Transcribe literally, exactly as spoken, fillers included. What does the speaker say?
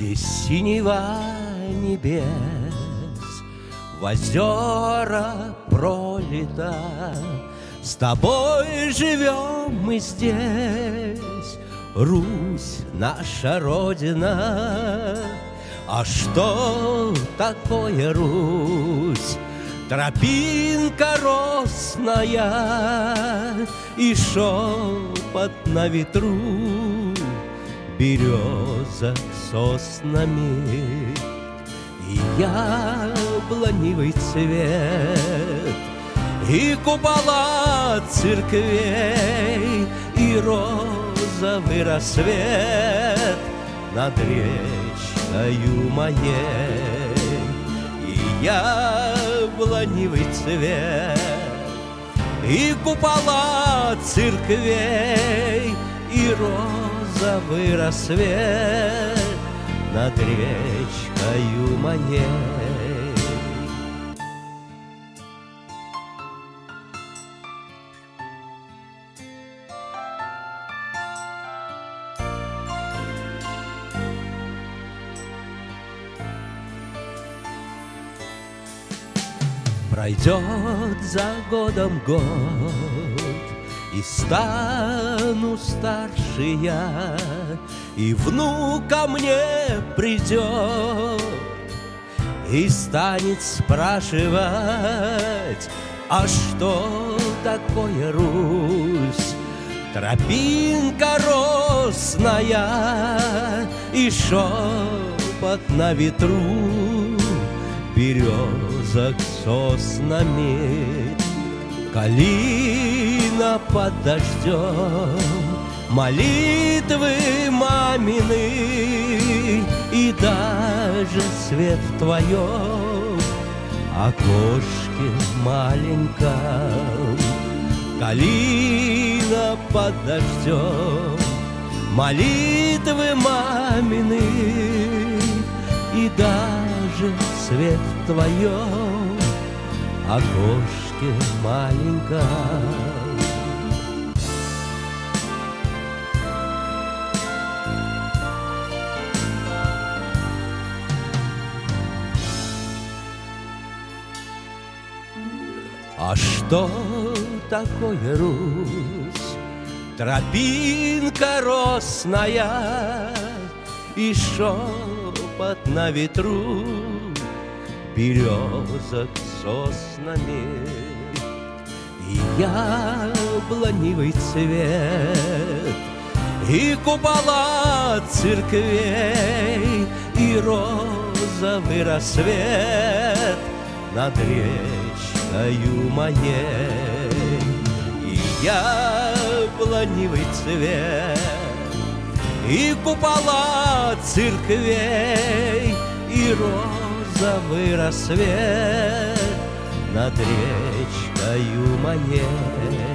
Здесь синева небес, в озера пролета. С тобой живем мы здесь, Русь, наша Родина. А что такое Русь? Тропинка росная и шепот на ветру березок соснами и яблоневый цвет, и купола церквей, и розовый рассвет над речкою моей, и яблоневый цвет, и купола церквей, и розовый рассвет над речкою моей. Пройдет за годом год, и стану старше я, и внук ко мне придет и станет спрашивать: а что такое Русь? Тропинка росная и шепот на ветру березок соснами, калина под дождем, молитвы мамины и даже свет в твоем окошке маленьком. Калина под дождем, молитвы мамины и даже свет в твоем окошке маленьком. А что такое Русь? Тропинка росная и шепот на ветру березок соснами, и яблоневый цвет, и купола церквей, и розовый рассвет над речкою моей, и яблоневый цвет, и купола церквей, и розовый рассвет над речкою моей.